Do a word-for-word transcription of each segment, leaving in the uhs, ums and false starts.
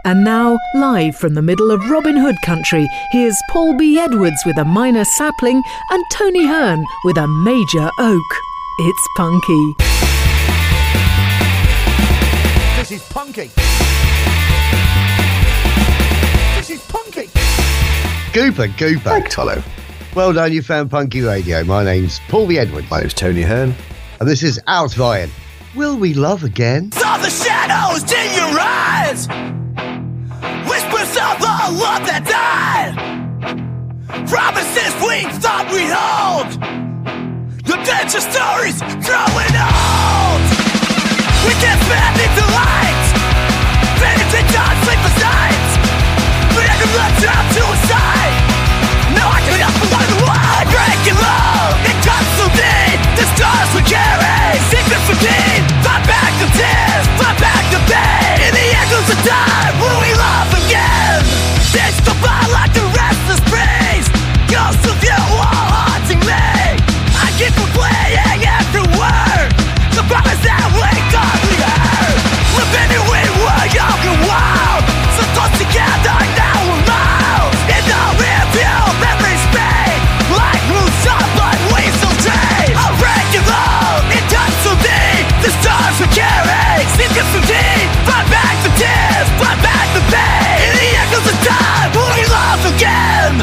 And now, live from the middle of Robin Hood country, here's Paul B. Edwards with a minor sapling and Tony Hearn with a major oak. It's punky. This is punky. This is punky. Gooper, Gooper. Thanks, Tolo. Well done, you found Punky Radio. My name's Paul B. Edwards. My name's Tony Hearn. And this is Outvying. Will we love again? Saw the shadows in your eyes. Whispers of the love that died. Promises we thought we'd hold. The danger stories growing old. We can't spend it to light. Vanity time, sleepless nights. But I can look down to a side. No, I can help but wonder why. Breaking low, it cuts so deep. The stars we carry, secret from deep. Fight back the tears, fight back the pain. In the echoes of time, will we love again? It's the fire like the restless breeze. Ghosts of you all haunting me. I keep replaying every word. The promise that we thought we heard. Living it, we were young and wild. So close together, now we're miles. In the rear view, memories fade. Like moves up, but we still trade. A breaking love, it cuts so deep. The stars we carry, secrets from deep. Fight back the tears, fight back the pain. In the echoes of time, will we love again?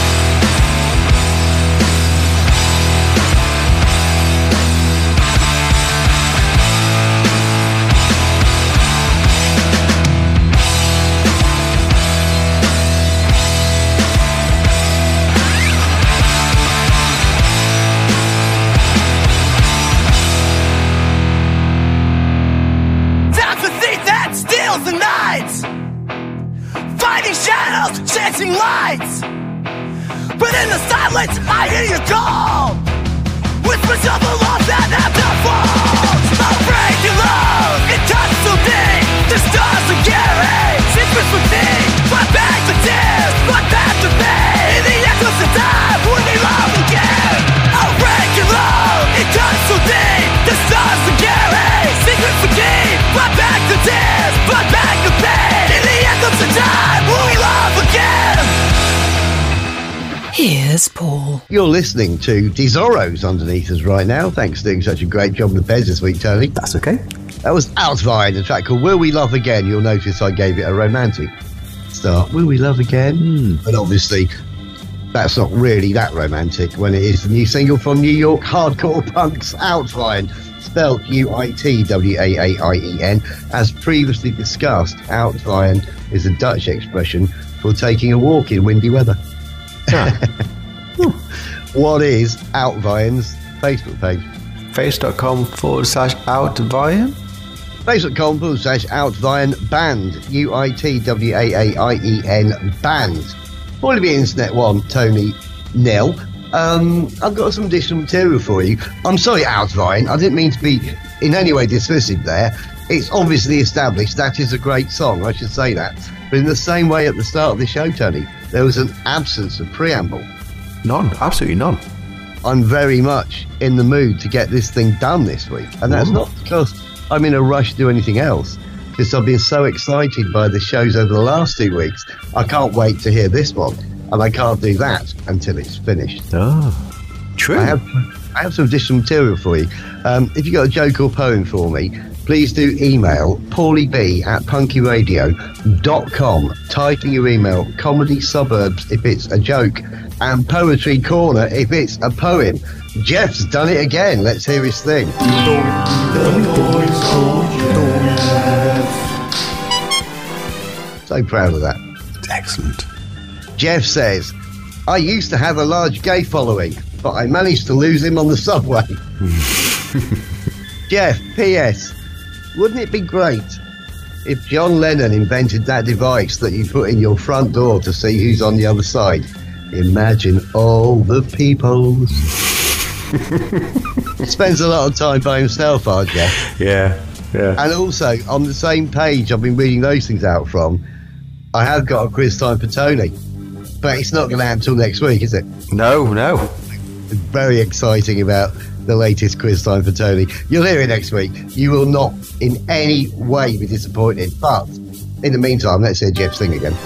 The nights, fighting shadows, chasing lights. But in the silence, I hear you call. Whispers of a love that never falls. A breaking love, it cuts so deep. The stars are carry, secrets from deep. Fight back the tears, fight back the pain. In the echoes of time, will we love again? A breaking love, it cuts so deep. The stars are carry, secrets from deep. Fight back the tears, fight back the pain. In the echoes of time, will we love again? Here's Paul. You're listening to Desoros underneath us right now. Thanks for doing such a great job on the beds this week, Tony. That's okay. That was Outvying, a track called Will We Love Again. You'll notice I gave it a romantic start. Will we love again? Mm. But obviously, that's not really that romantic when it is the new single from New York hardcore punks, Outvying. Spelled U I T W A A I E N. As previously discussed, Outvying is a Dutch expression for taking a walk in windy weather. Ah. What is Outvying's Facebook page? Face.com forward slash Outvying. Facebook.com forward slash Outvying Band. U I T W A A I E N Band. Probably be Internet One, Tony Nil. Um, I've got some additional material for you. I'm sorry, Outvying. I didn't mean to be in any way dismissive there. It's obviously established that is a great song. I should say that. But in the same way at the start of the show, Tony, there was an absence of preamble. None. Absolutely none. I'm very much in the mood to get this thing done this week. And that's Ooh. Not because I'm in a rush to do anything else. Because I've been so excited by the shows over the last two weeks. I can't wait to hear this one. And I can't do that until it's finished. Oh, true. I have, I have some additional material for you. Um, if you've got a joke or poem for me, please do email paulieb at punkyradio dot com. Type in your email Comedy Suburbs if it's a joke, and Poetry Corner if it's a poem. Jeff's done it again. Let's hear his thing. So proud of that. Excellent. Jeff says, I used to have a large gay following, but I managed to lose him on the subway. Jeff, P S Wouldn't it be great if John Lennon invented that device that you put in your front door to see who's on the other side? Imagine all the people. Spends a lot of time by himself, our Jeff. Yeah, yeah. And also, on the same page I've been reading those things out from, I have got a quiz time for Tony. But it's not going to happen until next week, is it? No, no. Very exciting about the latest quiz time for Tony. You'll hear it next week. You will not in any way be disappointed. But In the meantime, let's hear Jeff sing again.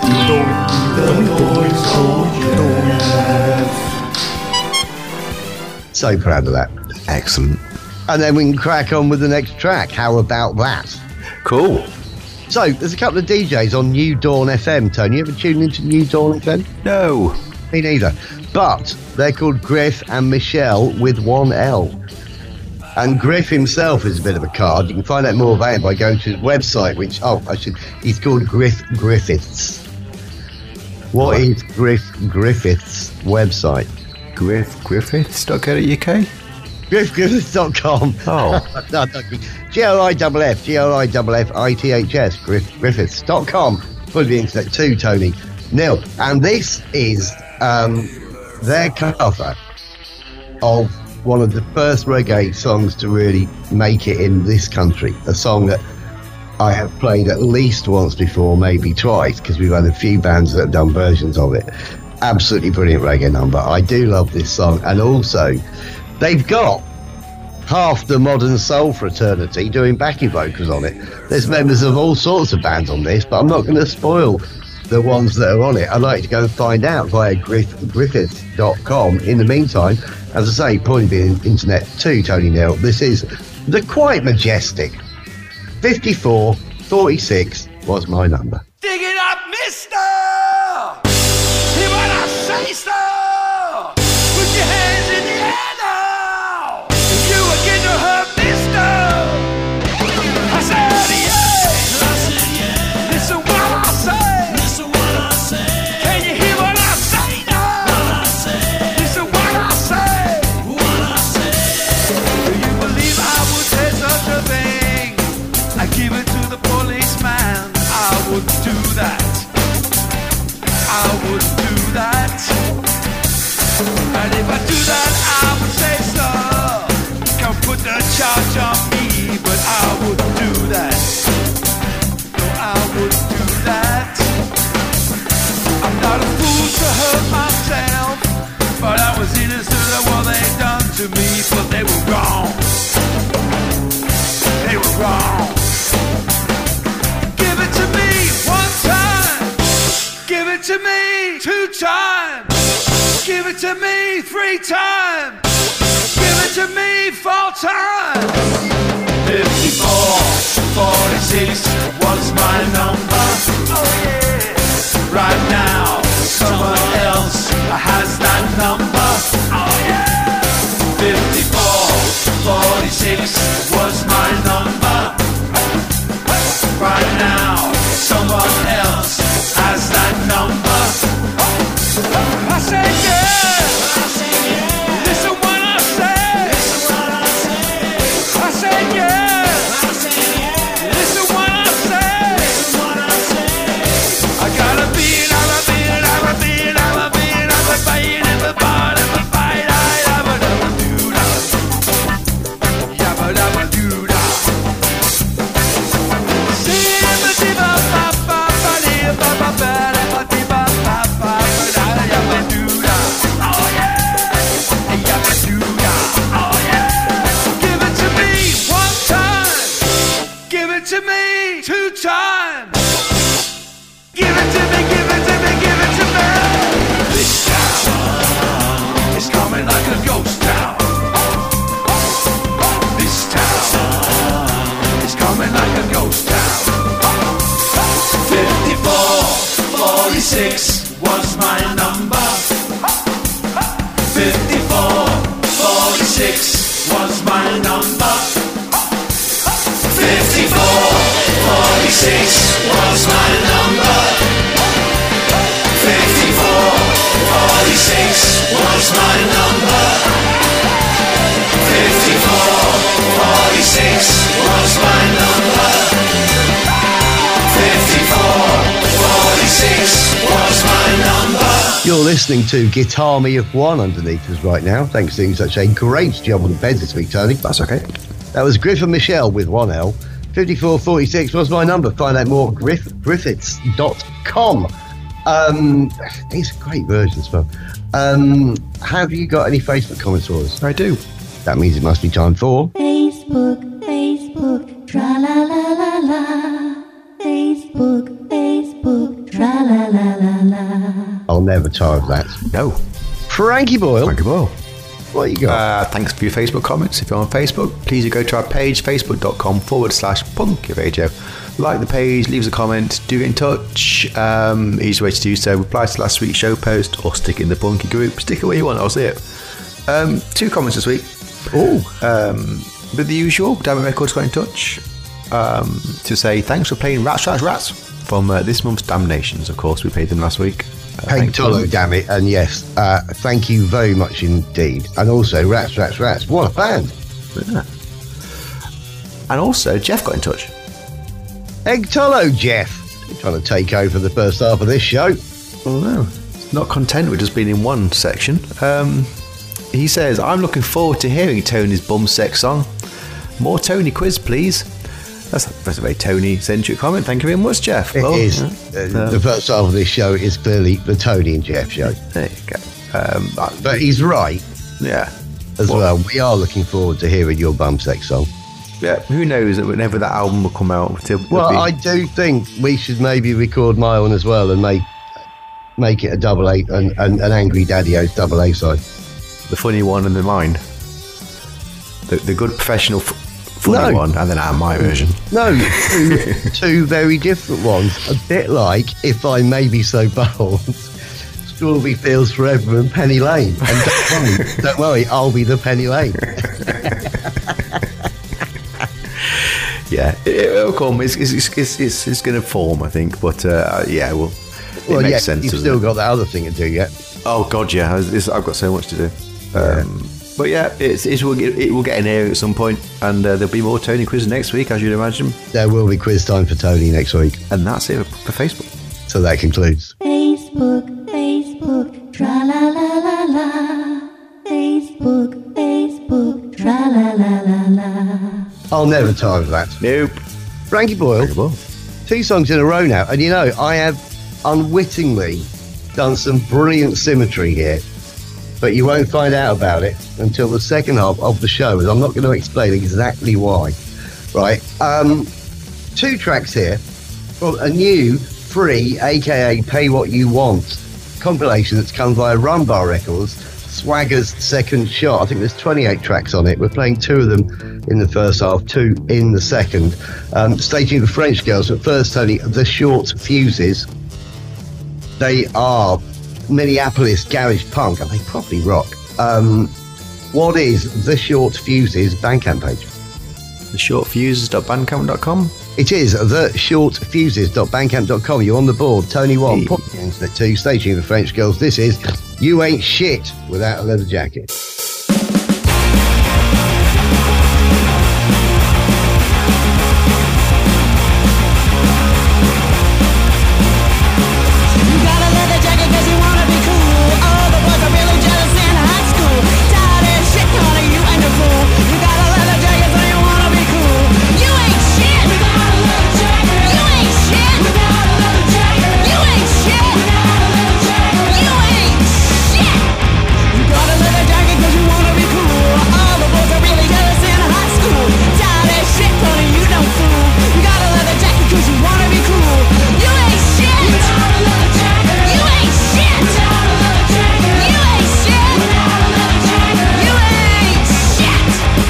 So proud of that. Excellent. And then we can crack on with the next track. How about that? Cool. So, there's a couple of D Js on New Dawn F M, Tony. You ever tuned into New Dawn F M? No. Me neither. But they're called Griff and Michelle with one L. And Griff himself is a bit of a card. You can find out more about him by going to his website, which, oh, I should, he's called Griff Griffiths. What, what? is Griff Griffiths' website? Griff Griffiths dot co dot U K? Griff Griffiths dot com. Oh. no, no, G R I F F, G R I F F I T H S, Griff Griffiths dot com. Put the internet too, Tony. Neil. And this is um, their cover of one of the first reggae songs to really make it in this country. A song that I have played at least once before, maybe twice, because we've had a few bands that have done versions of it. Absolutely brilliant reggae number. I do love this song. And also, they've got half the modern soul fraternity doing backing vocals on it. There's members of all sorts of bands on this, but I'm not going to spoil the ones that are on it. I'd like to go and find out via Griff Griffiths dot com. In the meantime, as I say, pointing the internet to Tony Neal, this is the quite majestic fifty-four forty-six was my number. Dig it up, mister! Hear what I say, sir! Put your hands in the air now! You are getting to hurt, mister! I said yes! I said yes! Listen what I say! Listen what I say! Can you hear what I say now? What I say! Listen what I say! What I say! Do you believe I would say such a thing? I give it to the policeman. I would do that. I would do that. And if I do that, I would say so. Come put the charge on me, but I would do that. No, I would do that. I'm not a fool to hurt myself, but I was innocent of what they done to me, but they were wrong. They were wrong. Give it to me one time. Give it to me two times. Give it to me three times. Give it to me four times. fifty-four forty-six was my number. Oh yeah. Right now, someone else has that number. Oh yeah. fifty-four forty-six was my number. Right now, someone else has that number. I say yeah. I say yeah. Listen what I say. Listen what I say. I say yeah. I say yeah. Listen what I say. Listen what I say. I gotta be it, I'm a be it, I'm a be it, I'm a be it, I'm a fight, I'm a fight, I'm a fight, I'm a do that. Yeah, but I'm a do that. To me two times. Give it to me, give it to me, give it to me. This town is coming like a ghost town. This town is coming like a ghost town. fifty-four forty-six was my number. fifty-four forty-six was my number. fifty-four forty-six was my number. fifty-four forty-six was my number. fifty-four forty-six was my number. fifty-four forty-six was my number. You're listening to Guitar Me of One underneath us right now. Thanks for doing such a great job on the bed this week, Tony. That's okay. That was Griff and Michelle with one L. fifty-four forty-six was my number. Find out more at Griff Griffiths dot com. Um, it's a great version as well. Um, have you got any Facebook comments for us? I do. That means it must be time for... Facebook, Facebook, tra la la la la. Facebook, tire of that. No. Frankie Boyle, Thank you, Boyle. what you got? Uh, thanks for your Facebook comments. If you're on Facebook, please go to our page, facebook.com forward slash Punky Radio. Like the page, leave us a comment, do get in touch. Um, easy way to do so, reply to last week's show post or stick it in the Punky group. Stick it where you want, I'll see it. Um, two comments this week. Oh, Um, but the usual, Diamond Records got in touch um, to say thanks for playing Rats, Rats, Rats from uh, this month's Damnations. Of course, we paid them last week. Uh, Peg thanks Tolo, for- damn it. And yes, uh, thank you very much indeed. And also, Rats, Rats, Rats. What a band. Yeah. And also, Jeff got in touch. Egg Tolo, Jeff. You're trying to take over the first half of this show. Oh no, not content with just being in one section. Um, he says, I'm looking forward to hearing Tony's bum sex song. More Tony quiz, please. That's, that's a very Tony-centric comment. Thank you very much, Jeff. It Well, is. yeah. Uh, Um, the first half of this show is clearly the Tony and Jeff show. There you go. Um, uh, But he's right yeah. as Well- well. We are looking forward to hearing your bum sex song. Yeah, who knows that whenever that album will come out. It'll, it'll Well, be, I do think we should maybe record my one as well and make make it a double A, an, an, an Angry Daddy-O's double A side. the funny one and the mine. The, the good professional f- funny No. one, and then our my version. No, two, two very different ones. A bit like, if I may be so bold, Strawberry Fields Forever and Penny Lane. And don't worry, don't worry, I'll be the Penny Lane. Yeah, it, it'll come. It's it's it's, it's, it's going to form, I think. But uh, yeah, well, it Well, makes yeah, sense. you've doesn't still it? got that other thing to do yet. Oh God, yeah. It's, I've got so much to do. Um, but yeah, it's, it will get it will get an air at some point, and uh, there'll be more Tony quiz next week, as you'd imagine. There will be quiz time for Tony next week. And that's it for Facebook. So that concludes. Facebook, Facebook, tra la la la la. Facebook, Facebook, tra la la la la. I'll never tire of that. Nope. Frankie Boyle, Well, two songs in a row now. And you know, I have unwittingly done some brilliant symmetry here. But you won't find out about it until the second half of the show, and I'm not going to explain exactly why. Right? Um, two tracks here from a new free, aka Pay What You Want compilation that's come via Rumbar Records, Swagger's Second Shot. I think there's twenty-eight tracks on it. We're playing two of them in the first half, two in the second. Um, staging the French girls, but first, Tony, the Short Fuses. They are Minneapolis garage punk, and they probably rock. Um, what is the Short Fuses Bandcamp page? the shortfuses dot bandcamp dot com. It is the shortfuses dot bandcamp dot com. You're on the board. Tony one, Hey. put the internet two, staging the French girls. This is You Ain't Shit Without a Leather Jacket. You got a leather jacket 'cause you wanna be cool. All the boys are really jealous in high school. Tired as shit, honey, you ain't a fool. You got a leather jacket so you wanna be cool. You ain't shit without a leather jacket. You ain't shit without a leather jacket. You ain't shit without a leather jacket. You ain't shit. You got a leather jacket 'cause you wanna be cool. All the boys are really jealous in high school. Tired as shit, honey, you don't fool. You got a leather jacket 'cause you wanna be cool. You ain't shit without a leather jacket. You ain't shit without a leather jacket. You ain't shit without a leather jacket. You ain't shit.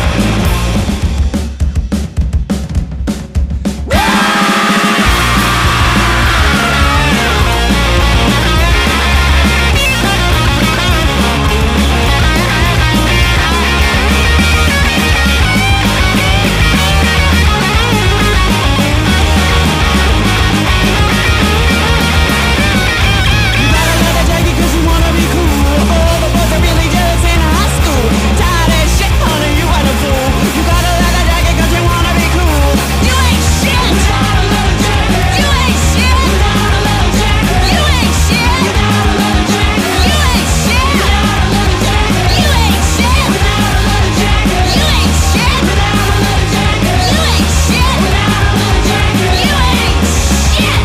You got a leather jacket 'cause you wanna be cool. All the boys are really jealous in high school. Tired as shit, honey, you ain't a fool. You got a leather jacket 'cause you wanna be cool. You ain't shit without a leather jacket. You ain't shit without a leather jacket. You ain't shit without a leather jacket. You ain't shit without a leather jacket. You ain't shit without a leather jacket. You ain't shit without a leather jacket. You ain't shit without a leather jacket. You ain't shit.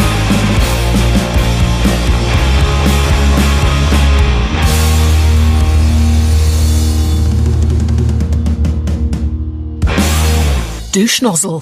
Douche nozzle.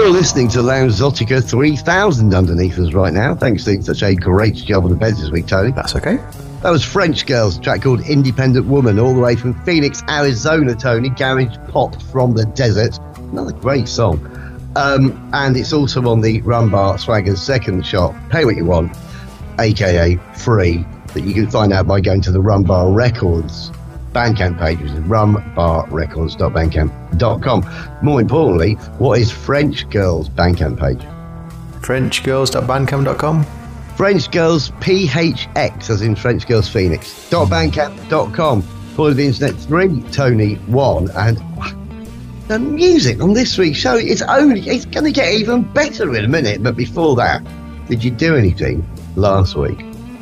You're listening to Lounge Zotica three thousand underneath us right now. Thanks for doing such a great job on the beds this week, Tony. That's okay. That was French Girls, a track called Independent Woman, all the way from Phoenix, Arizona, Tony. Garage pop from the desert. Another great song. Um, and it's also on the Rumbar Swaggers second shop. Pay what you want, aka free, that you can find out by going to the Rumbar Records Bandcamp page, which is rumbar records dot bandcamp dot com. More importantly, what is French Girls Bandcamp page? french girls dot bandcamp dot com. French Girls P H X, as in French Girls Phoenix, dot bandcamp dot com. For the internet, three, Tony, one, and the music on this week's show, it's only, it's going to get even better in a minute, but before that, did you do anything last week?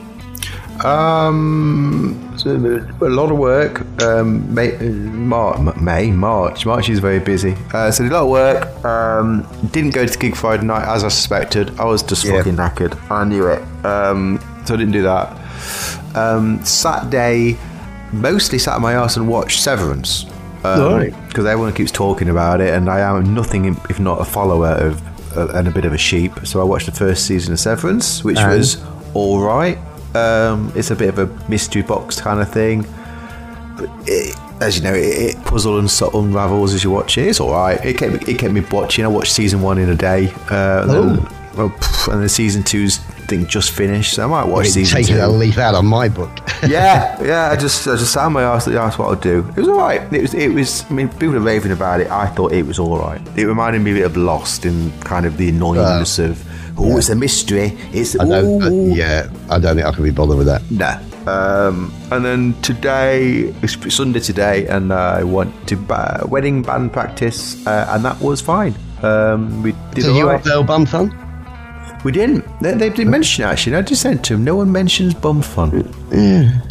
Um, so a lot of work. Um, May, Mar- May, March. March is very busy. Uh, so did a lot of work. Um, didn't go to Gig Friday night as I suspected. I was just Yeah. fucking knackered. I knew it. Um, so I didn't do that. Um, Saturday, mostly sat on my arse and watched Severance. Um, Right. Because everyone keeps talking about it, and I am nothing if not a follower of uh, and a bit of a sheep. So I watched the first season of Severance, which And? was all right. Um, it's a bit of a mystery box kind of thing. But it, as you know, it, it puzzle and sort of unravels as you watch it. It's all right. It kept, it kept me watching. I watched season one in a day. Uh, and, then, well, pff, and then season two's thing just finished. So I might watch You're season taking two. a leaf out of my book. yeah, yeah. I just, I just sat on my arse. That's what I'll do. It was all right. It was, it was. I mean, people are raving about it. I thought it was all right. It reminded me a bit of Lost in kind of the annoyingness Uh, of. Oh, yeah. it's a mystery. It's I don't, uh, ooh. yeah, I don't think I can be bothered with that. No. Um, and then today, it's Sunday today, and I went to ba- wedding band practice, uh, and that was fine. Um, we did So all you right. have no bum fun? We didn't. They, they didn't mention it, actually. I just said to him, no one mentions bum fun. Yeah.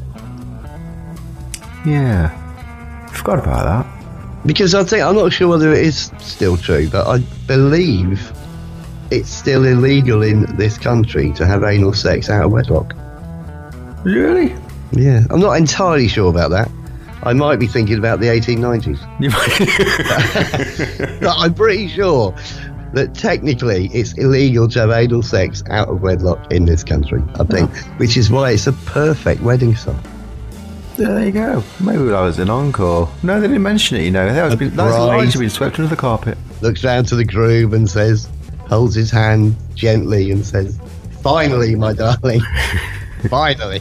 Yeah. Forgot about that. Because I think, I'm not sure whether it is still true, but I believe it's still illegal in this country to have anal sex out of wedlock. Really? Yeah, I'm not entirely sure about that. I might be thinking about the eighteen nineties. You But I'm pretty sure that technically it's illegal to have anal sex out of wedlock in this country, I think, which is why it's a perfect wedding song. There you go. Maybe that was an encore. No, they didn't mention it, you know. That was been, that's bride. largely been swept under the carpet. Looks round to the groom and says, holds his hand gently and says, finally, my darling, finally.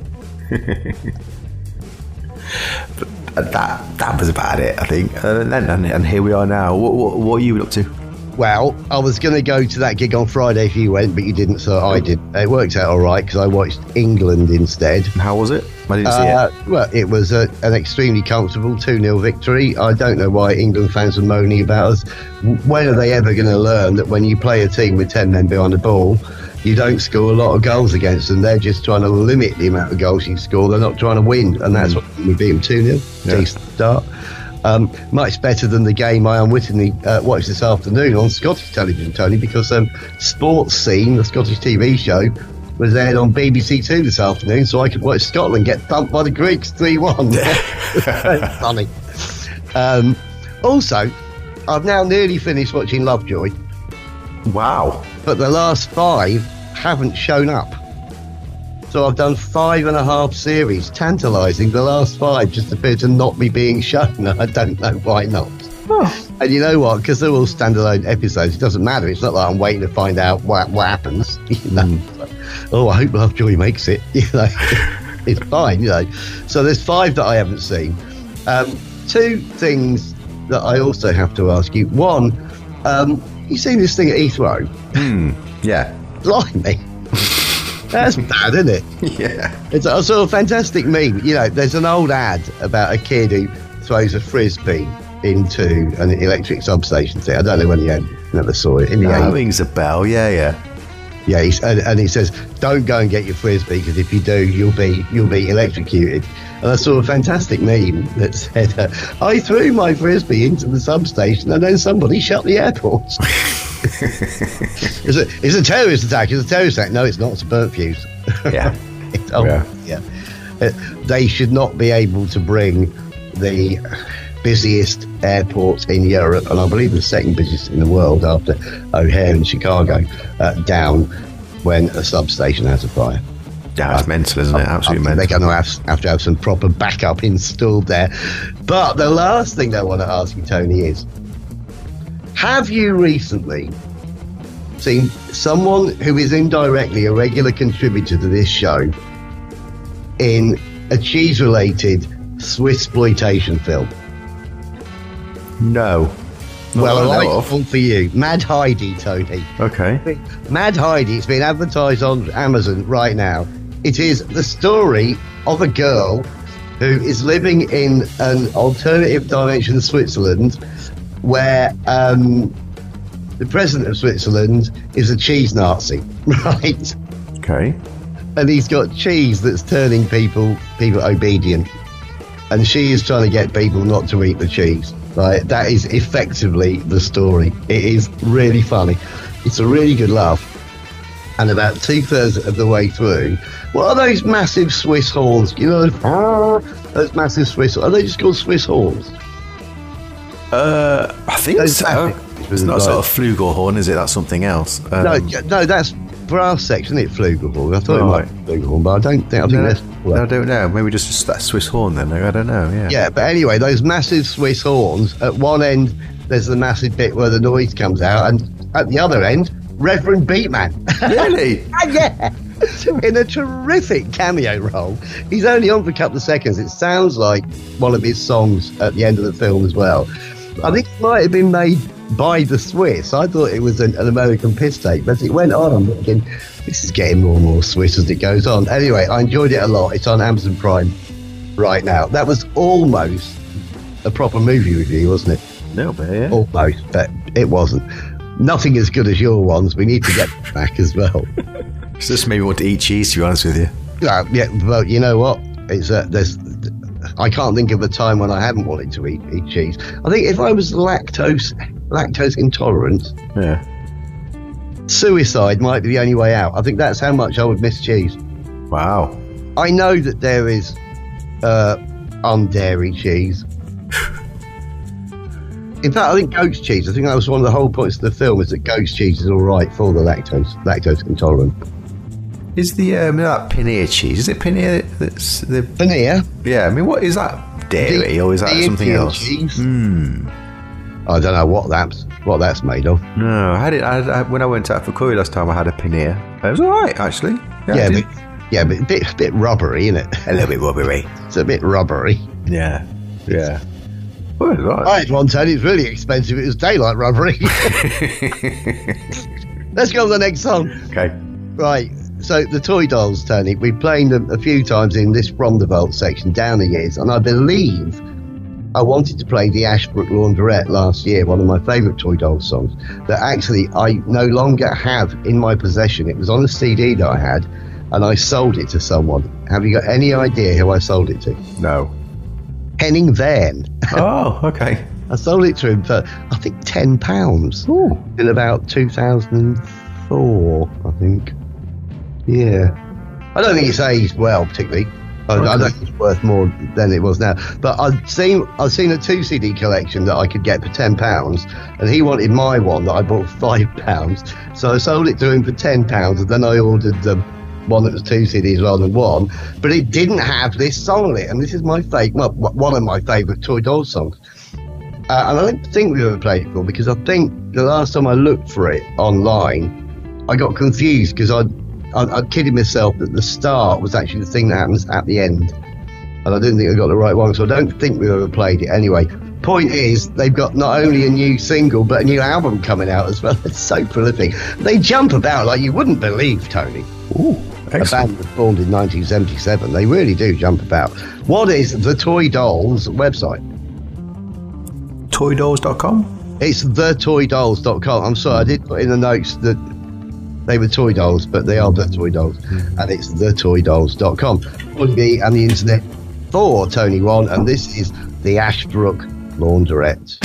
But that that was about it, I think. And, and, and here we are now. What, what, what are you up to? Well, I was going to go to that gig on Friday if you went, but you didn't, so I did. It worked out all right because I watched England instead. How was it? I didn't see Uh, it. well, it was a, an extremely comfortable two nil victory. I don't know why England fans are moaning about us. When are they ever going to learn that when you play a team with ten men behind the ball, you don't score a lot of goals against them? They're just trying to limit the amount of goals you score. They're not trying to win, and that's what we beat them two nil. Yeah. Decent start. Um, much better than the game I unwittingly uh, watched this afternoon on Scottish television, Tony, because um, Sports Scene, the Scottish T V show, was aired on B B C Two this afternoon, so I could watch Scotland get thumped by the Greeks three one. Funny. Um, also, I've now nearly finished watching Lovejoy, Wow. but the last five haven't shown up. So I've done five and a half series, tantalising. The last five just appear to not be being shown. I don't know why not. Oh. And you know what? Because they're all standalone episodes, it doesn't matter. It's not like I'm waiting to find out what, what happens. You know? Mm. Oh, I hope Lovejoy makes it. You know, it's fine. You know. So there's five that I haven't seen. Um, two things that I also have to ask you. One, um, you seen this thing at Heathrow? Hmm. Yeah. Blimey. That's bad, isn't it? Yeah. It's a sort of fantastic meme. You know, there's an old ad about a kid who throws a frisbee into an electric substation thing. I don't know when he had, never saw it. In the That eighties. rings a bell. Yeah, yeah. Yeah, he's, and, and he says, "Don't go and get your frisbee because if you do, you'll be you'll be electrocuted." And I saw a fantastic meme that said, uh, "I threw my frisbee into the substation and then somebody shut the airport." it's, a, it's a terrorist attack. It's a terrorist attack. No, it's not. It's a burnt fuse. Yeah. It's- oh, Yeah. yeah. Uh, they should not be able to bring the busiest airports in Europe, and I believe the second busiest in the world after O'Hare in Chicago, uh, down when a substation has a fire. Yeah, it's mental, isn't it? Absolutely mental. They're going to have, have to have some proper backup installed there. But the last thing I want to ask you, Tony, is have you recently seen someone who is indirectly a regular contributor to this show in a cheese-related Swissploitation film? No. Not Well, that I I like know of. one for you. Mad Heidi, Tony. Okay. Mad Heidi, it's been advertised on Amazon right now. It is the story of a girl who is living in an alternative dimension of Switzerland where um, the president of Switzerland is a cheese Nazi, right? Okay. And he's got cheese that's turning people people obedient. And she is trying to get people not to eat the cheese. Right? That is effectively the story. It is really funny. It's a really good laugh. And about two-thirds of the way through, what are those massive Swiss horns? You know, those massive Swiss, are they just called Swiss horns? Uh, I think Those so. massive- It's not a sort of flugelhorn, is it? That's something else. Um, No, no, that's brass section, isn't it? Flugelhorn. I thought Right. it might be flugelhorn, but I don't think. I think no, that's. no, I don't know. Maybe just that Swiss horn then. I don't know. Yeah. Yeah, but anyway, those massive Swiss horns. At one end, there's the massive bit where the noise comes out, and at the other end, Reverend Beatman. Really? Yeah, in a terrific cameo role. He's only on for a couple of seconds. It sounds like one of his songs at the end of the film as well. I think it might have been made by the Swiss. I thought it was an, an American piss take, but it went on. I'm thinking, this is getting more and more Swiss as it goes on. Anyway, I enjoyed it a lot. It's on Amazon Prime right now. That was almost a proper movie review, wasn't it? No, but yeah. Almost, but it wasn't. Nothing as good as your ones. We need to get back as well. It's just made me want to eat cheese, to be honest with you. Uh, yeah, well, you know what? It's uh, there's. I can't think of a time when I haven't wanted to eat, eat cheese. I think if I was lactose lactose intolerant, Yeah. suicide might be the only way out. I think that's how much I would miss cheese. Wow. I know that there is uh, undairy cheese. In fact, I think goat's cheese. I think that was one of the whole points of the film, is that goat's cheese is all right for the lactose lactose intolerant. Is the um, you know that paneer cheese? Is it paneer that's the? Paneer. Yeah. I mean, what is that? Dairy, or is that The something Indian else? cheese. Hmm. I don't know what that's what that's made of. No, I had it. I, I, when I went out for curry last time, I had a paneer. It was all right, actually. Yeah, Yeah, I but did- yeah, but a bit bit rubbery, isn't it? a little bit rubbery. It's a bit rubbery. Yeah. Yeah. Well, it's all right. I had one, Tony. It's really expensive. It was daylight rubbery. Let's go to the next song. Okay. Right. So the toy dolls, Tony. We've played them a few times in this From the Vault section down the years, and I believe I wanted to play the Ashbrook Laundrette last year, one of my favourite toy dolls songs, that actually I no longer have in my possession. It was on a C D that I had, and I sold it to someone. Have you got any idea who I sold it to? No. Henning Verne. Oh, okay. I sold it to him for, I think, ten pounds Ooh. in about two thousand four, I think. Yeah. I don't think it's aged well, particularly. I, I Okay. don't think it's worth more than it was now. But I've seen I've seen a two C D collection that I could get for ten pounds, and he wanted my one that I bought for five pounds. So I sold it to him for ten pounds, and then I ordered the one that was two C Ds rather than one. But it didn't have this song on it, and this is my fake, well, one of my favourite toy doll songs. Uh, and I don't think we've ever played it before, because I think the last time I looked for it online, I got confused because I I kidded myself that the start was actually the thing that happens at the end, and I didn't think I got the right one, so I don't think we've ever played it. Anyway, point is, they've got not only a new single but a new album coming out as well. It's so prolific. They jump about like you wouldn't believe, Tony. Ooh, A excellent. band was formed in nineteen seventy-seven. They really do jump about. What is the Toy Dolls website? toy dolls dot com? It's the toy dolls dot com. I'm sorry, I did put in the notes that they were toy dolls, but they are the toy dolls, and it's the toy dolls dot com. Would be on the internet for Tony One, and this is the Ashbrook Laundrette.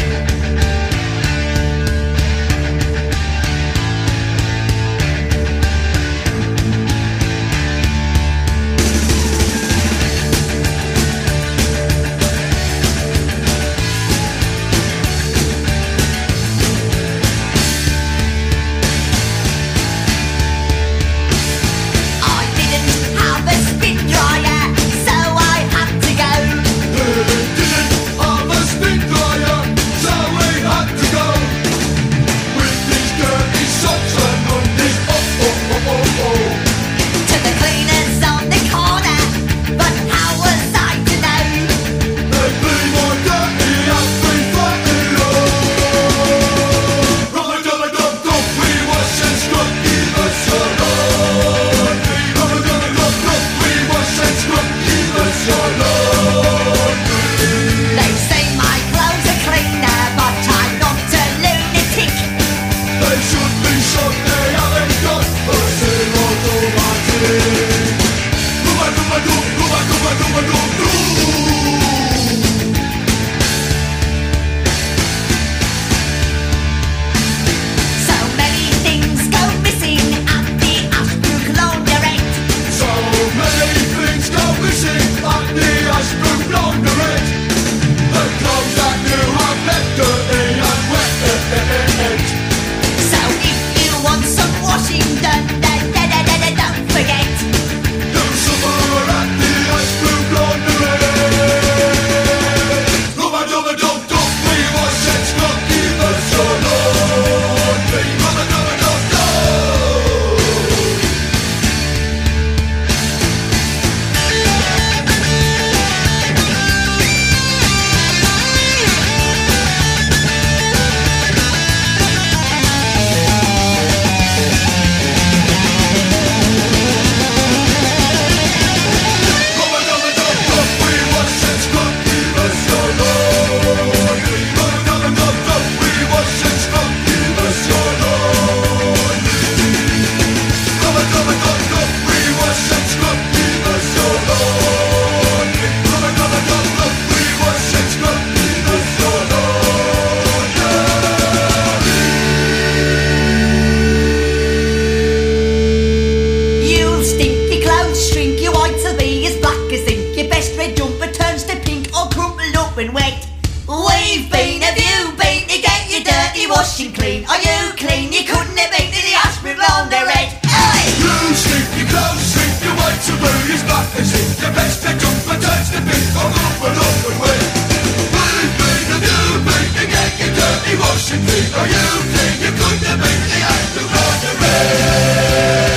and wet. We've been, have you been to get your dirty washing clean? Are you clean? You couldn't have been to the Ashford laundrette. Hey! You stink, your clothes stink, your white suburban is black and stink. Your best pick up and turns to pink, all up and up and wet. We've been, have you been to get your dirty washing clean? Are you clean? You couldn't have been to the Ashford laundrette.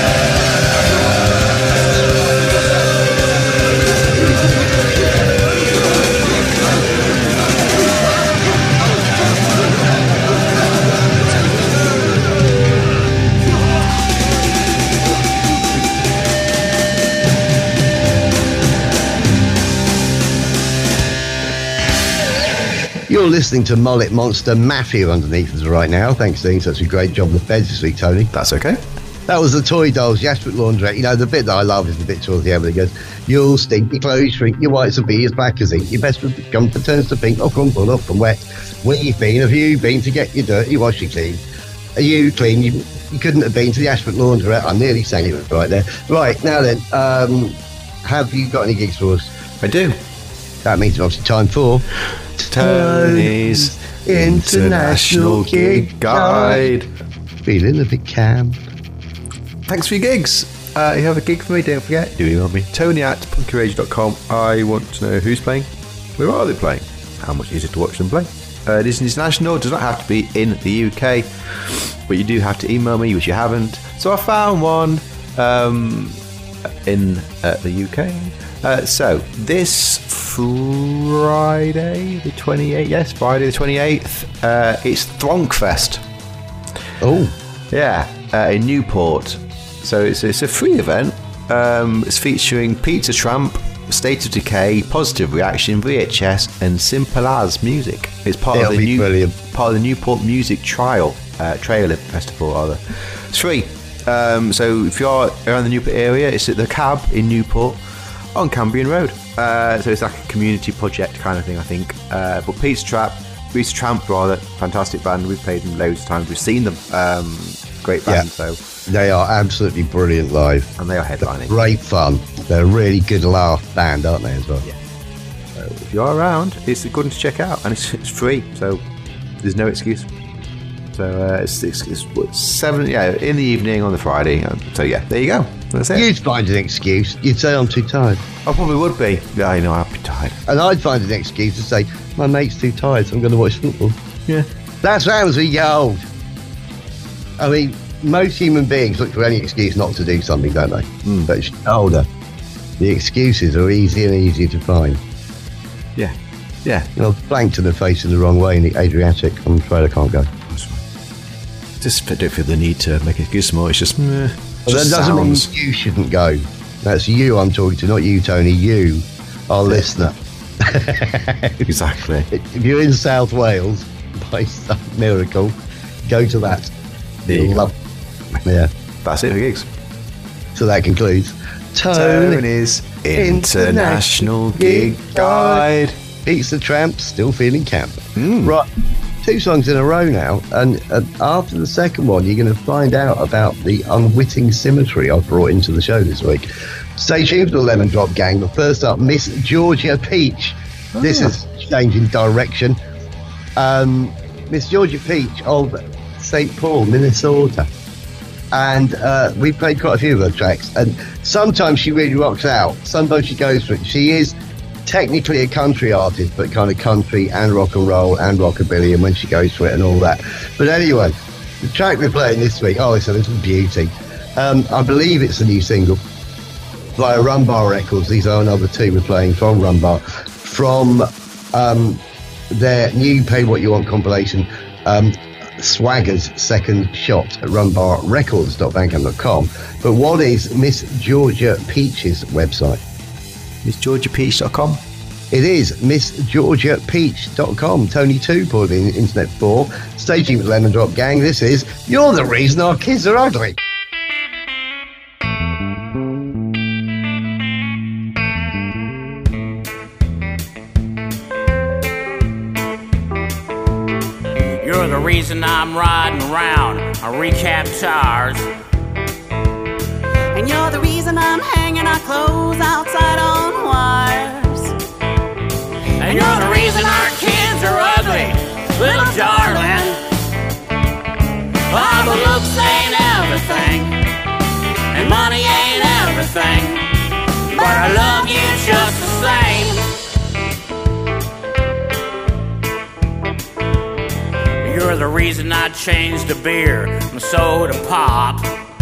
You're listening to Mullet Monster Mafia underneath us right now. Thanks for doing such a great job on the beds this week, Tony. That's okay. That was the Toy Dolls, the Ashford Laundrette. You know, the bit that I love is the bit towards the end where it goes, you'll stink, your clothes shrink, your whites will be as black as ink, your best comfort turns to pink, or crumpled up and wet. Where you been? Have you been to get your dirty washing clean? Are you clean? You, you couldn't have been to the Ashford Laundrette. I nearly sang it right there. Right, now then, um, have you got any gigs for us? I do. That means it's obviously time for... Tony's International Gig Guide. Feeling a bit camp. Thanks for your gigs. Uh, you have a gig for me, don't forget, do email me. Tony at punky rage dot com. I want to know who's playing, where are they playing, how much is it to watch them play. Uh, it is international, does not have to be in the U K, but you do have to email me, which you haven't. So I found one um, in uh, the U K. Uh, so this Friday the twenty-eighth, yes, Friday the twenty-eighth, uh, it's Thronkfest. Oh, yeah, uh, in Newport. So it's it's a free event. Um, it's featuring Pizza Tramp, State of Decay, Positive Reaction, V H S, and Simple As music. It's part It'll of the be new brilliant. part of the Newport Music Trial uh, Trailer Festival. Rather, it's free. Um, so if you're around the Newport area, it's at the Cab in Newport on Cambrian Road. Uh, so it's like a community project kind of thing, I think. Uh, but Pizza Trap, Pizza Tramp, rather, fantastic band. We've played them loads of times. We've seen them. Um, great band. Yeah. So they are absolutely brilliant live. and they are headlining. Great fun. They're a really good laugh band, aren't they, as well? Yeah. So if you're around, it's a good one to check out, and it's, it's free, so there's no excuse. So uh, it's, it's, it's what, seven, yeah, in the evening on the Friday. Um, so yeah, there you go. That's it. You'd find an excuse. You'd say, I'm too tired. I probably would be. Yeah, I know, I'd be tired. And I'd find an excuse to say, my mate's too tired, so I'm going to watch football. Yeah. That's how we get old. I mean, most human beings look for any excuse not to do something, don't they? Mm. But as you get older, the excuses are easier and easier to find. Yeah. Yeah. You know, blanked in the face in the wrong way in the Adriatic. I'm afraid I can't go. That's right. Just don't feel the need to make an excuse more. It's just, meh, Well, just that doesn't sounds. mean you shouldn't go. That's you I'm talking to, not you, Tony. You, our listener. Exactly. If you're in South Wales, by some miracle, go to that. There you You'll go. love it. Yeah. That's it for gigs. So that concludes Tony's International Gig Guide. Pizza Tramp, still feeling camp. Mm. Right, two songs in a row now, and uh, after the second one, you're going to find out about the unwitting symmetry I've brought into the show this week. Stay tuned for the Lemon Drop Gang, but first up, Miss Georgia Peach. Oh. This is changing direction. Um, Miss Georgia Peach of Saint Paul, Minnesota. And uh, we played quite a few of her tracks, and sometimes she really rocks out, sometimes she goes for it. She is technically a country artist, but kind of country and rock and roll and rockabilly, and when she goes for it and all that. But anyway, the track we're playing this week, oh, it's a little beauty. Um, I believe it's a new single via Rumbar Records. These are another two we're playing from Rumbar, from um, their new Pay What You Want compilation, um, Swagger's Second Shot at rumbar records dot bandcamp dot com. But what is Miss Georgia Peach's website? Miss Georgia Peach dot com. It is Miss Georgia Peach dot com. Tony two poured in Internet four. Stay tuned with Lemon Drop Gang. This is You're the Reason Our Kids Are Ugly. You're the reason I'm riding around on recap tires. And you're the reason I'm hanging our clothes outside on wires. And you're the reason looks ain't everything, and money ain't everything, but I love you just the same. You're the reason I changed to beer from soda pop.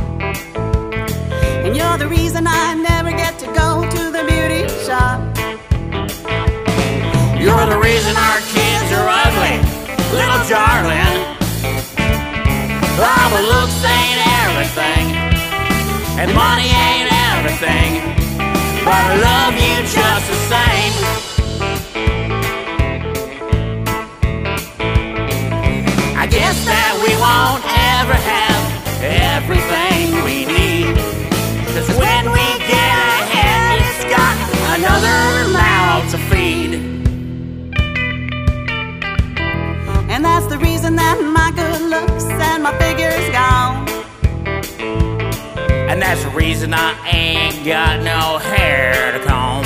And you're the reason I never get to go to the beauty shop. You're the reason our kids are ugly, little darling. Oh, but looks ain't everything, and money ain't everything, but I love you just the same. I guess that we won't ever have everything we need, 'cause when we get ahead, it's got another mouth to feed. And that's the reason that my good looks and my figure's gone. And that's the reason I ain't got no hair to comb.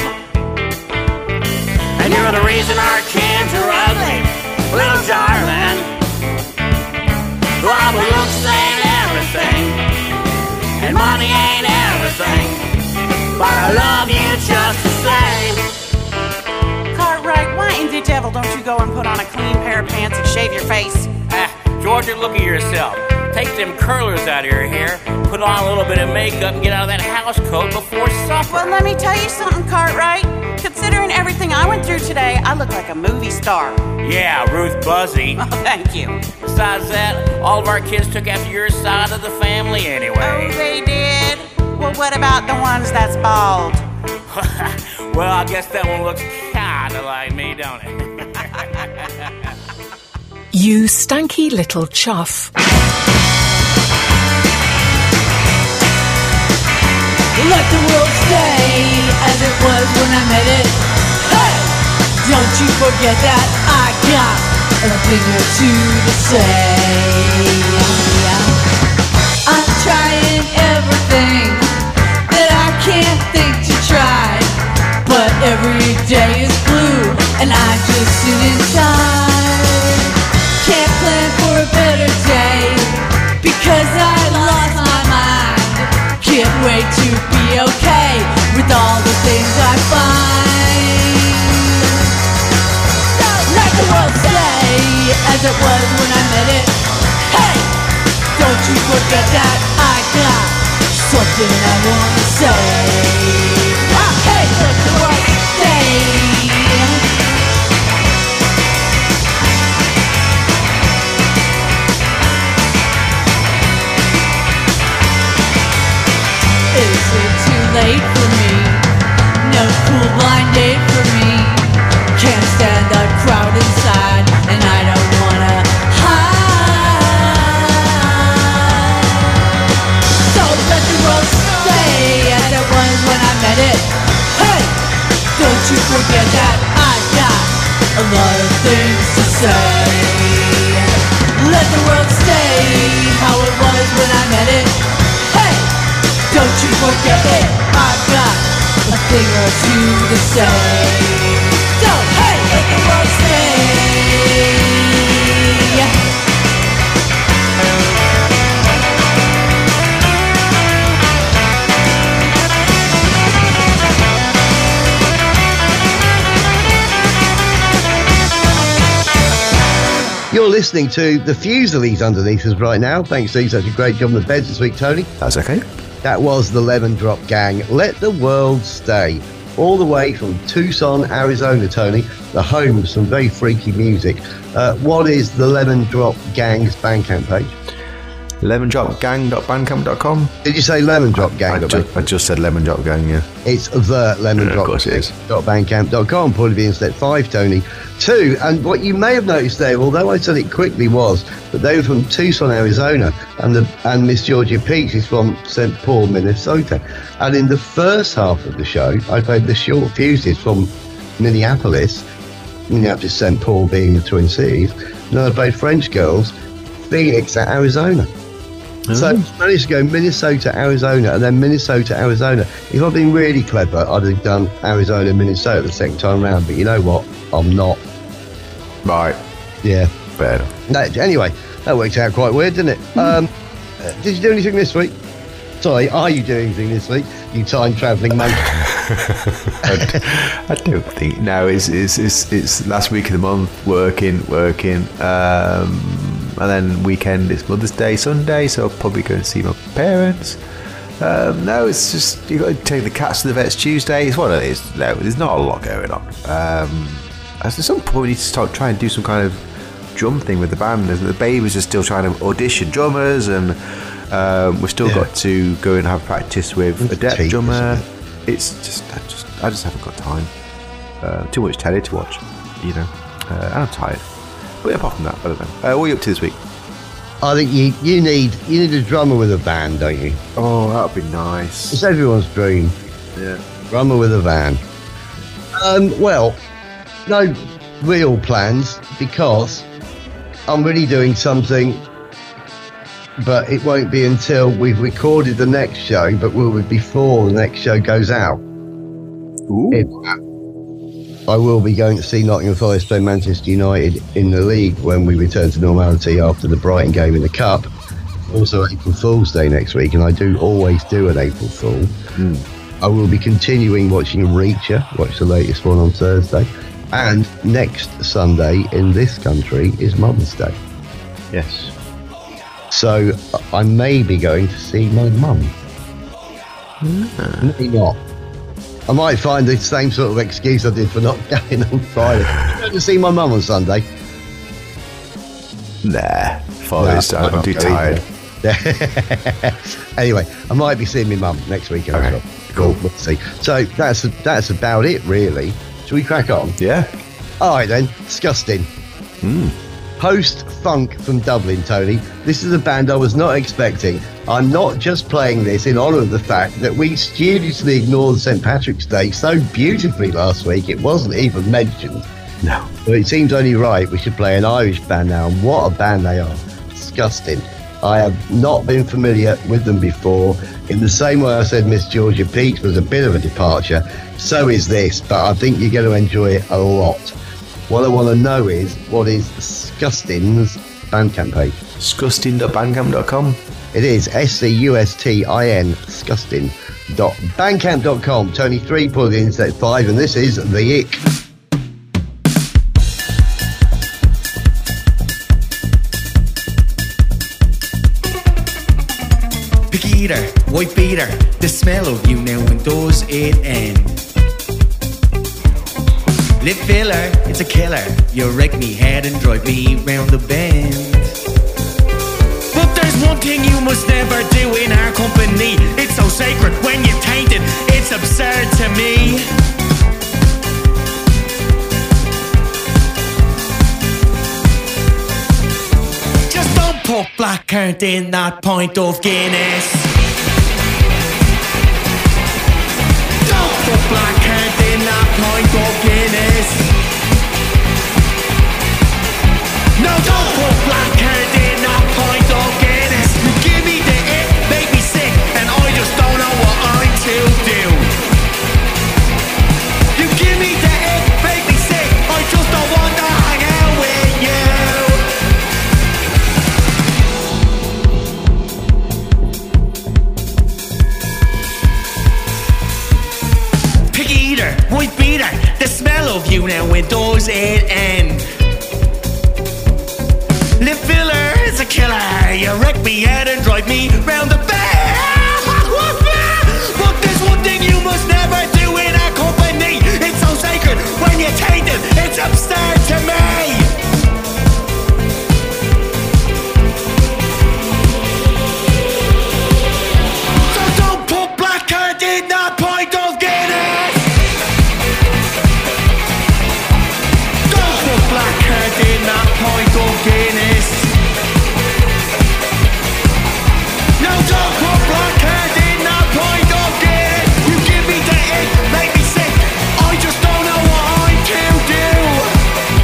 And you're the reason our kids are ugly, little darling. Well, but looks ain't everything, and money ain't everything, but I love you just the same. Cartwright, why in the devil don't you go and put on a clean pair of pants and shave your face? Ah, Georgia, look at yourself. Take them curlers out of your hair, put on a little bit of makeup, and get out of that house coat before supper. Well, let me tell you something, Cartwright. Considering everything I went through today, I look like a movie star. Yeah, Ruth Buzzy. Oh, thank you. Besides that, all of our kids took after your side of the family anyway. Oh, they did? Well, what about the ones that's bald? Well, I guess that one looks kinda like me, don't it? You stanky little chuff. Let the world stay as it was when I met it. Hey! Don't you forget that I got a thing or two to say. I'm trying everything that I can't think to try, but every day is blue and I just sit inside. Can't plan for a better day because I lost my mind. Can't wait to be okay with all the things I find. Let the world stay as it was when I met it. Hey, don't you forget that I got something I wanna say. Hey, let the world stay. Is it too late for me? No cool blind date for me. Can't stand the crowd inside, and I don't wanna hide. So let the world stay as it was when I met it. Hey, don't you forget that I got a lot of things to say. Let the world stay how it was when I met it. Hey, don't you forget it, I've got a thing or two to say. So, hey, let the world stay. You're listening to the Fusilies underneath us right now. Thanks for doing such a great job on the beds this week, Tony. That's okay. That was the Lemon Drop Gang. Let the world stay. All the way from Tucson, Arizona, Tony, the home of some very freaky music. Uh, what is the Lemon Drop Gang's Bandcamp page? lemon drop gang dot bandcamp dot com. Did you say Lemon Drop Gang? I, I, just, I just said Lemon Drop Gang, yeah. It's the Lemon Yeah, Drop of course it is. dot bandcamp dot com. Probably be in step five, Tony. Two, and what you may have noticed there, although I said it quickly, was that they were from Tucson, Arizona, and the and Miss Georgia Peach is from Saint Paul, Minnesota. And in the first half of the show, I played the short fuses from Minneapolis, Minneapolis, Saint Paul being the Twin Cities. And then I played French Girls, Phoenix, Arizona. So I managed to go Minnesota, Arizona, and then Minnesota, Arizona. If I'd been really clever, I'd have done Arizona, Minnesota the second time round. But you know what? I'm not. Right. Yeah. Fair. No, anyway, that worked out quite weird, didn't it? Um, Uh, did you do anything this week? Sorry, are you doing anything this week? You time travelling monkey. I, I don't think. No, it's, it's it's it's last week of the month. Working, working, um, and then weekend is Mother's Day, Sunday. So I'll probably go and see my parents. Um, no, it's just you got to take the cats to the vets Tuesday. It's what it is. No, there's not a lot going on. Um, at some point, we need to start trying to do some kind of drum thing with the band. The babies are still trying to audition drummers, and um, we've still yeah. got to go and have practice with it's a deaf cheap, drummer. It? It's just, I just, I just haven't got time. Uh, too much telly to watch, you know. Uh, and I'm tired. But apart from that, I don't know. Uh, what are you up to this week? I think you, you need you need a drummer with a band, don't you? Oh, that'd be nice. It's everyone's dream. Yeah, drummer with a van. Um, well, no real plans because I'm really doing something, but it won't be until we've recorded the next show. But will be before the next show goes out. Ooh. It, I will be going to see Nottingham Forest play Manchester United in the league when we return to normality after the Brighton game in the Cup. Also April Fool's Day next week, and I do always do an April Fool. Mm. I will be continuing watching Reacher, watch the latest one on Thursday, and next Sunday in this country is Mother's Day. Yes. So I may be going to see my mum. Mm. Maybe not. I might find the same sort of excuse I did for not going on Friday. I'm going to see my mum on Sunday. Nah, Father's Day. I'm too tired. Anyway, I might be seeing my mum next weekend. Okay, cool. We'll see. So that's that's about it, really. Should we crack on? Yeah. All right then. Disgusting. Mm. Post-Funk from Dublin, Tony. This is a band I was not expecting. I'm not just playing this in honour of the fact that we studiously ignored Saint Patrick's Day so beautifully last week, it wasn't even mentioned. No. But it seems only right we should play an Irish band now, and what a band they are. Disgusting. I have not been familiar with them before. In the same way I said Miss Georgia Peach was a bit of a departure, so is this, but I think you're going to enjoy it a lot. What I want to know is, what is Scustin's Bandcamp page? Scustin dot bandcamp dot com. It is S C U S T I N, Scustin dot bandcamp dot com. Tony three, pull the Insect five, and this is The Ick. Picky eater, white beater, the smell of you now, when does it end? Lip filler, it's a killer. You wreck me head and drive me round the bend. But there's one thing you must never do in our company. It's so sacred when you taint it. It's absurd to me. Just don't put black currant in that pint of Guinness. Don't put black currant in that pint of Guinness. No, don't put black currant in that pint of Guinness. You give me the ick, make me sick, and I just don't know what I'm to do. You give me the ick, make me sick, I just don't want to hang out with you. Picky eater, white beater, the smell of you now, when does it end? Lip filler is a killer. You wreck me head and drive me round the bend. But there's one thing you must never do in our company. It's so sacred when you taint it. It's absurd to me. So don't put black currant in that pint of Guinness. Don't put black currant in that pint of Guinness. No, don't put black currant in that pint of Guinness. You give me the ick, make me sick, I just don't know what I'm to do.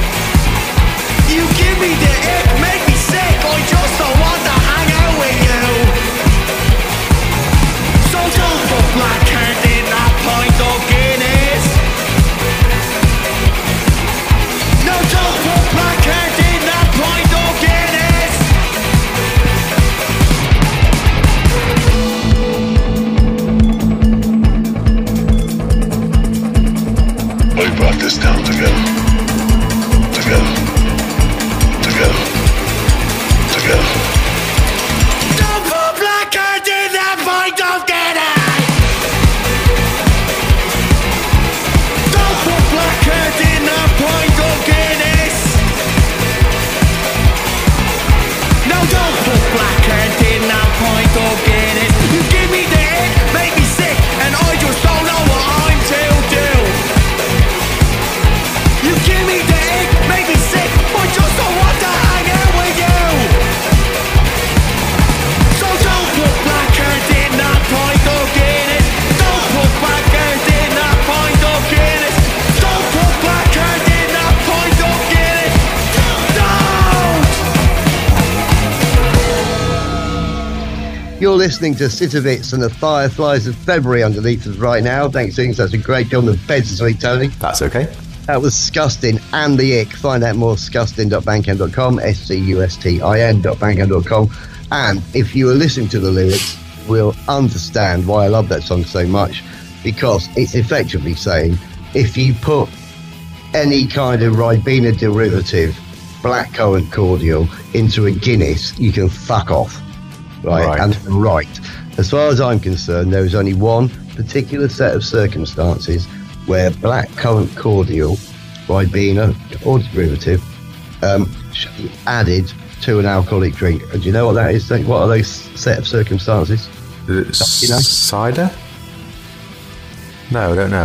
You're listening to Sitovits and the Fireflies of February underneath us right now. Thanks for doing such a great job on the beds this week, Tony. That's okay. That was Scustin and the Ick. Find out more scustin dot bandcamp dot com, S C U S T I N dot bandcamp dot com. And if you are listening to the lyrics, we'll understand why I love that song so much, because it's effectively saying if you put any kind of Ribena derivative, blackcurrant cordial, into a Guinness, you can fuck off. Right? Right. And right. As far as I'm concerned, there is only one particular set of circumstances where blackcurrant cordial, Ribena or derivative, um, should be added to an alcoholic drink. And do you know what that is? What are those set of circumstances? Is it You know? cider? No, I don't know.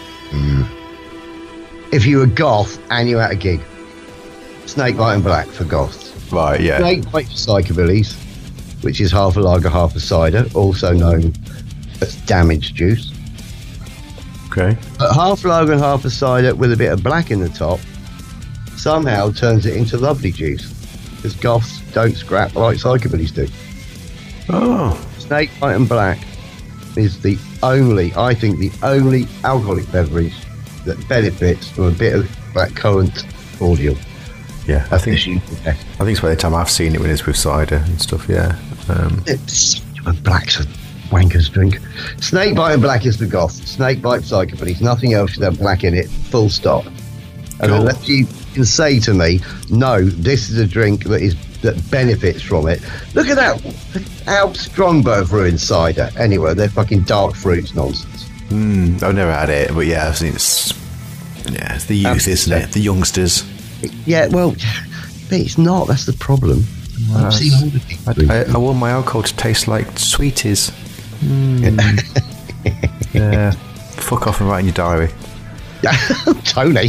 If you're a goth and you're at a gig, snake bite and black for goths. Right, yeah. Snake bite for psychobillies, which is half a lager, half a cider, also known as damage juice. Okay. But half lager and half a cider with a bit of black in the top somehow turns it into lovely juice, because goths don't scrap like psychobillies do. Oh. Snake bite and black is the only, I think, the only alcoholic beverage that benefits from a bit of blackcurrant cordial. Yeah, I think Issue. I think it's by the time I've seen it when it's with cider and stuff. Yeah. Um, It's black's a wanker's drink. Snake bite and black is the goth. Snake bite psychobillies. Nothing else should have black in it. Full stop. And Cool. unless you can say to me, no, this is a drink that is that benefits from it. Look at that. How Strongbow ruined cider. Anyway, they're fucking dark fruits nonsense. mm, I've never had it, but yeah, I've seen it's. Yeah, it's the youth, isn't it? The youngsters. Yeah, well, but it's not. That's the problem. I've seen all the people I, drink I, it. I want my alcohol to taste like sweeties. Mm. Yeah. Fuck off and write in your diary. Tony.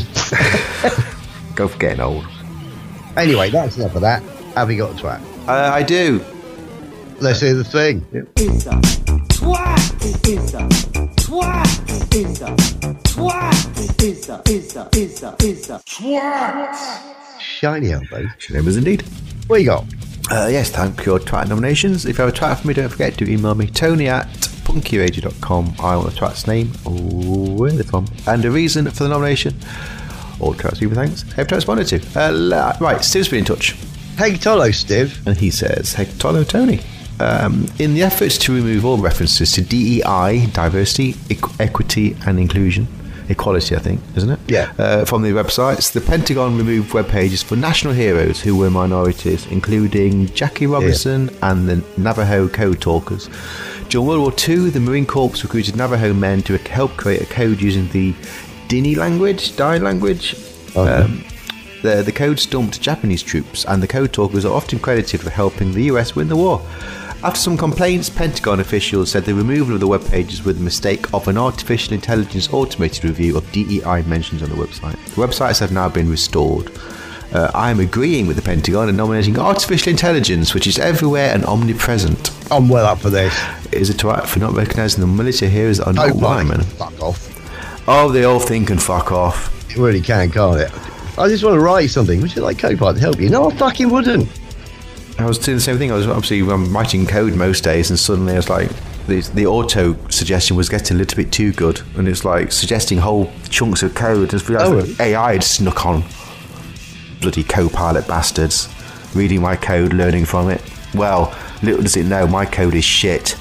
Go for getting old. Anyway, that's enough of that. Have you got a twat? Uh, I do. Let's hear the thing. It's a twat. It's a twat. It's a twat. It's a it's a it's a it's a twat. Shiny elbow. Your name is indeed. What you got? Uh, yes, thank you for your twat nominations. If you have a twat for me, don't forget to email me, Tony at punky radio dot com. I want the twat's name, where they're from, and a reason for the nomination. All twats, people, thanks. Have twats wanted to. Uh, la- right, Steve's been in touch. Hey, Tolo, Steve. And he says, hey, Tolo Tony. Um, in the efforts to remove all references to D E I, diversity, equ- equity, and inclusion, equality, I think, isn't it? Yeah. Uh, from the websites, the Pentagon removed web pages for national heroes who were minorities, including Jackie Robinson yeah. and the Navajo Code Talkers. During World War Two, the Marine Corps recruited Navajo men to help create a code using the Dini language, Dai language. Okay. Um, the, the code stumped Japanese troops, and the Code Talkers are often credited for helping the U S win the war. After some complaints, Pentagon officials said the removal of the web pages was the mistake of an artificial intelligence automated review of D E I mentions on the website. The websites have now been restored. Uh, I am agreeing with the Pentagon and nominating artificial intelligence, which is everywhere and omnipresent. I'm well up for this. It is a twat for not recognising the military heroes that are not Oh, white my. men. Fuck off. Oh, they all think and fuck off. It really can, can't it? I just want to write something. Would you like Copilot to help you? No, I fucking wouldn't. I was doing the same thing. I was obviously I'm writing code most days, and suddenly I was like, the, the auto suggestion was getting a little bit too good, and it's like suggesting whole chunks of code. Just realised Oh. A I had snuck on. Bloody Copilot bastards, reading my code, learning from it. Well, little does it know, my code is shit.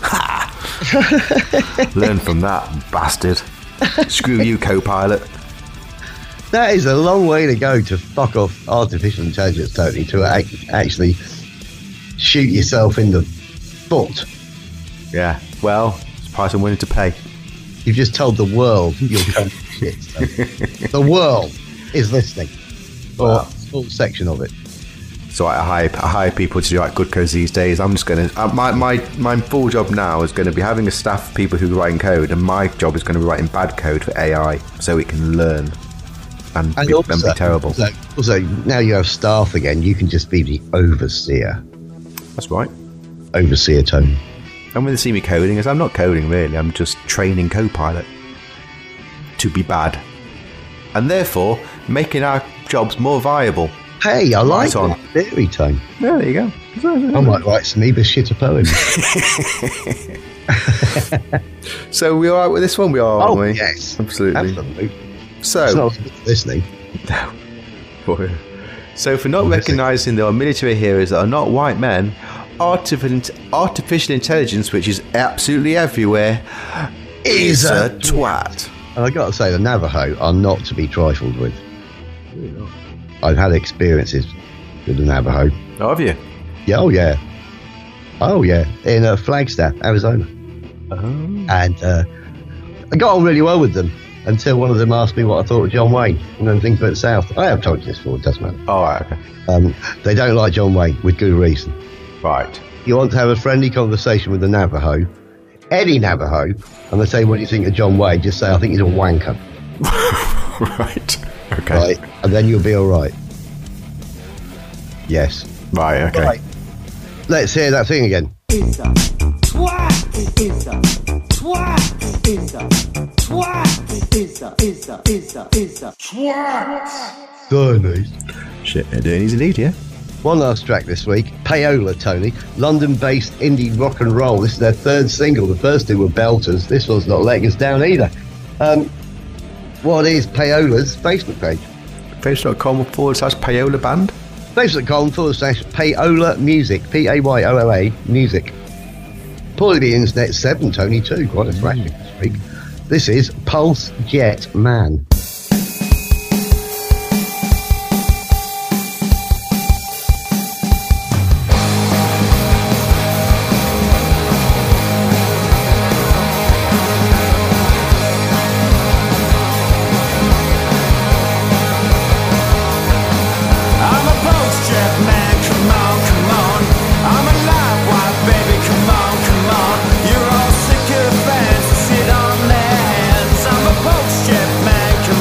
Ha! Learn from that, bastard. Screw you, Copilot. That is a long way to go to fuck off artificial intelligence, Tony, to ac- actually shoot yourself in the foot. Yeah, well, it's the price I'm willing to pay. You've just told the world you're going to shit. Tony. The world is listening. Or Wow. a small section of it. So I hire, I hire people to write good codes these days. I'm just going to... Uh, my, my, my full job now is going to be having a staff of people who are writing code, and my job is going to be writing bad code for A I so it can learn and, And be, also, and be terrible. Also, also, now you have staff again, you can just be the overseer. That's right. Overseer, Tony. And when they see me coding, as I'm not coding really, I'm just training Copilot to be bad. And therefore, making our jobs more viable. Hey, I like on. that theory, Tone. Yeah, there you go. I might write some Ebers shitter poems. So we all right with this one? We are, aren't Oh, we? yes. Absolutely. Absolutely. So, It's not listening. Boy. So for not recognising there are military heroes that are not white men, artificial, artificial intelligence, which is absolutely everywhere, is a twat. And I've got to say, the Navajo are not to be trifled with. I've had experiences with the Navajo. Oh, have you? Yeah, oh yeah. Oh yeah, in uh, Flagstaff, Arizona. Oh. And uh, I got on really well with them until one of them asked me what I thought of John Wayne and then things went south. I have told you this before, it doesn't matter. Oh, right, okay. Um, they don't like John Wayne with good reason. Right. You want to have a friendly conversation with the Navajo, any Navajo, and they say, what do you think of John Wayne? Just say, I think he's a wanker. Right. Okay. Right, and then you'll be all right. Yes. Right, okay. Right. Let's hear that thing again. It's a twat. It's a twat. It's a twat. It's a it's a it's a it's a twat. So nice. Shit, they're doing easy indeed, yeah. One last track this week, Payola, Tony. London-based indie rock and roll. This is their third single. The first two were belters. This one's not letting us down either. Um, what is Payola's Facebook page? Facebook.com forward slash Payola Band. Facebook.com forward slash Payola Music. P A Y O L A Music. Paulie the Internet seven, Tony two. Quite a thrashing this week. This is Pulse Jet Man. I'm a post-jet man, come on, come on. I'm a live wire, baby, come on, come on. You're all sick of fans to sit on their hands. I'm a post-jet man,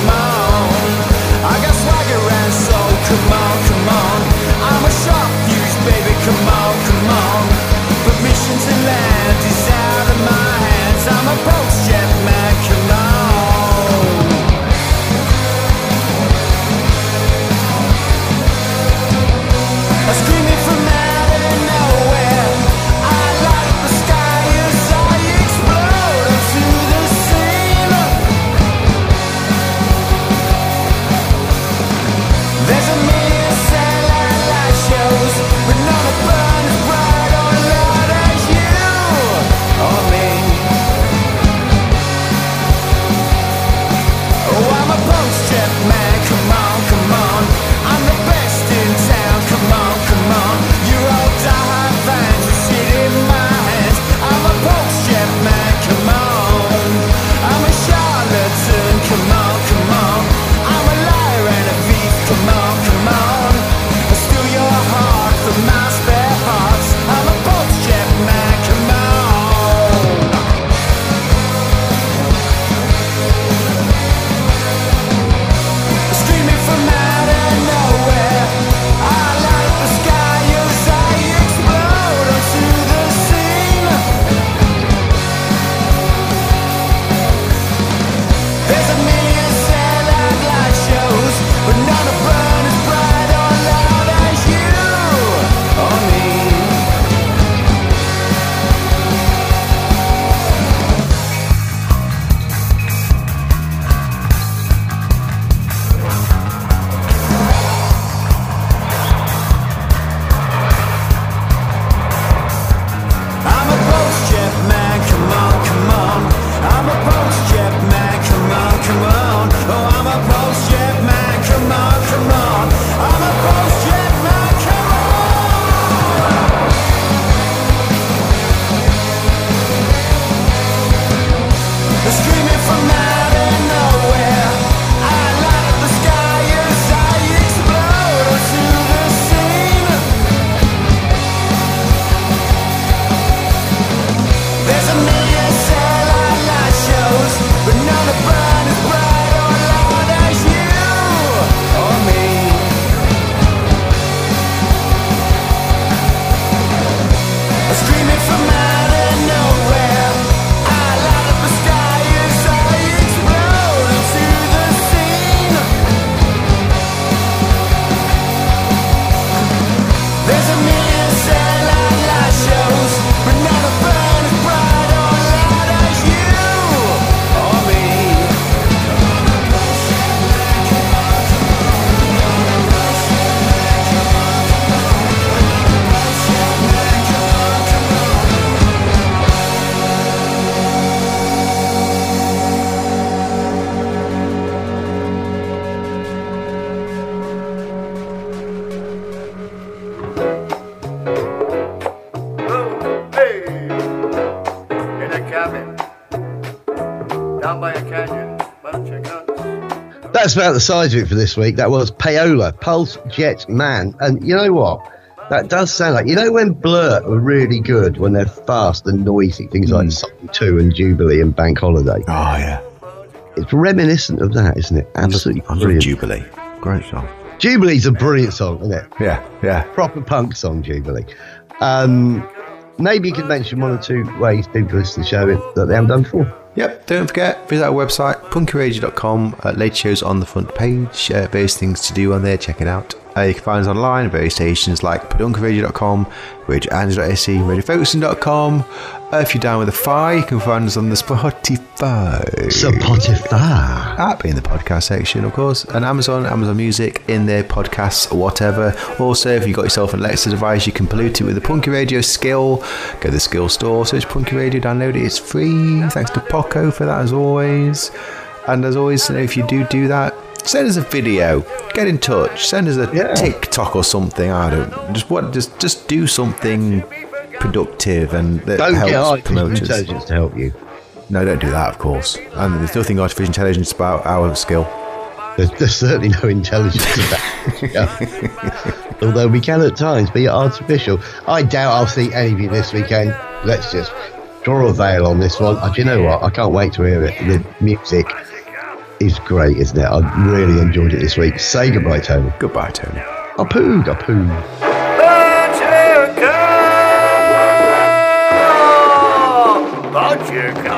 That's about the size of it for this week. That was Paola, Pulse Jet Man. And you know what? That does sound like, you know when Blur were really good, when they're fast and noisy, things like Song two and Jubilee and Bank Holiday. Oh, yeah. It's reminiscent of that, isn't it? Absolutely I love brilliant. Jubilee. Great song. Jubilee's a brilliant song, isn't it? Yeah, yeah. Proper punk song, Jubilee. Um, maybe you could mention one or two ways people listen to the show that they haven't done before. Yep, don't forget, visit our website, punky radio dot com. Uh, late shows on the front page. Uh, various things to do on there, check it out. Uh, you can find us online at various stations like pedunky radio dot com, radio ange dot s e, radio folkestone dot com. Uh, if you're down with the Fi, you can find us on the Spotify. Spotify. App in the podcast section, of course. And Amazon, Amazon Music, in their podcasts, whatever. Also, if you've got yourself an Alexa device, you can pollute it with the Punky Radio skill. Go to the skill store, search Punky Radio, download it. It's free. Thanks to Poco for that, as always. And as always, you know, if you do do that, send us a video, get in touch, send us a Yeah. TikTok or something. I don't just what just just do something productive and that Don't get helps artificial promote us. intelligence to help you. No, don't do that, of course. And there's nothing artificial intelligence about our skill. There's, there's certainly no intelligence about it. Yeah. Although we can at times be artificial. I doubt I'll see any of you this weekend. Let's just draw a veil on this one. Uh, do you know what? I can't wait to hear it. The music is great, isn't it? I really enjoyed it this week. Say goodbye, Tony. Goodbye, Tony. I pooed, I pooed. But you